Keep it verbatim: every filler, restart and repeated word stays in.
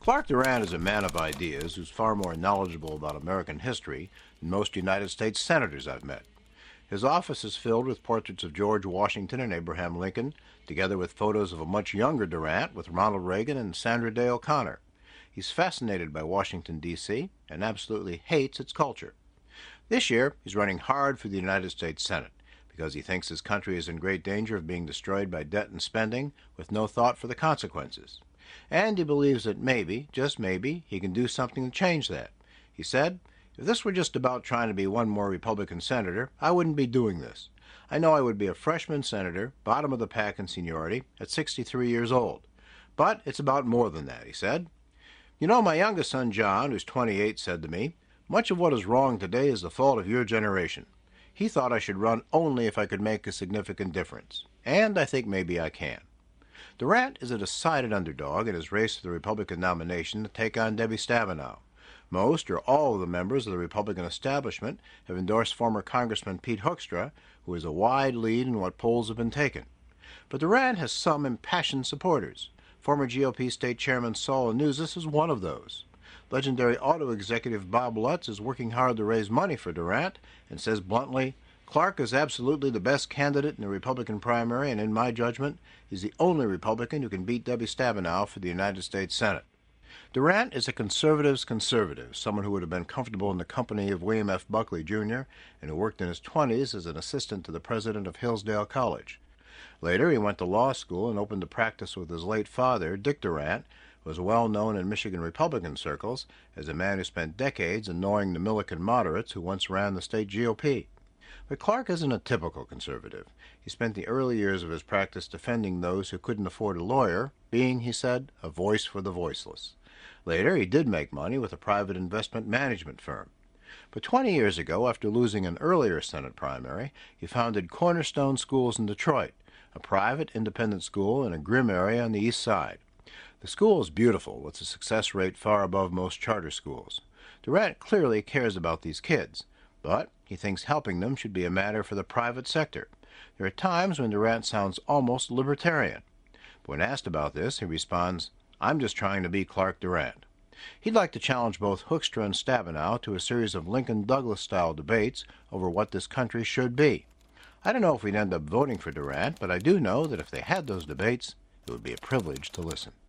Clark Durant is a man of ideas who's far more knowledgeable about American history than most United States senators I've met. His office is filled with portraits of George Washington and Abraham Lincoln, together with photos of a much younger Durant with Ronald Reagan and Sandra Day O'Connor. He's fascinated by Washington, D C, and absolutely hates its culture. This year, he's running hard for the United States Senate because he thinks his country is in great danger of being destroyed by debt and spending with no thought for the consequences. And he believes that maybe, just maybe, he can do something to change that. He said, "If this were just about trying to be one more Republican senator, I wouldn't be doing this. I know I would be a freshman senator, bottom of the pack in seniority, at sixty-three years old. But it's about more than that," he said. "You know, my youngest son, John, who's twenty-eight, said to me, 'Much of what is wrong today is the fault of your generation.' He thought I should run only if I could make a significant difference. And I think maybe I can." Durant is a decided underdog in his race for the Republican nomination to take on Debbie Stabenow. Most or all of the members of the Republican establishment have endorsed former Congressman Pete Hoekstra, who is a wide lead in what polls have been taken. But Durant has some impassioned supporters. Former G O P State Chairman Saul Anuzis is one of those. Legendary auto executive Bob Lutz is working hard to raise money for Durant and says bluntly, "Clark is absolutely the best candidate in the Republican primary, and in my judgment, he's the only Republican who can beat Debbie Stabenow for the United States Senate." Durant is a conservative's conservative, someone who would have been comfortable in the company of William F. Buckley, Junior, and who worked in his twenties as an assistant to the president of Hillsdale College. Later, he went to law school and opened a practice with his late father, Dick Durant, who was well known in Michigan Republican circles as a man who spent decades annoying the Milliken moderates who once ran the state G O P. But Clark isn't a typical conservative. He spent the early years of his practice defending those who couldn't afford a lawyer, being, he said, a voice for the voiceless. Later, he did make money with a private investment management firm. But twenty years ago, after losing an earlier Senate primary, he founded Cornerstone Schools in Detroit, a private independent school in a grim area on the east side. The school is beautiful, with a success rate far above most charter schools. Durant clearly cares about these kids, but he thinks helping them should be a matter for the private sector. There are times when Durant sounds almost libertarian. But when asked about this, he responds, "I'm just trying to be Clark Durant." He'd like to challenge both Hoekstra and Stabenow to a series of Lincoln-Douglas-style debates over what this country should be. I don't know if we'd end up voting for Durant, but I do know that if they had those debates, it would be a privilege to listen.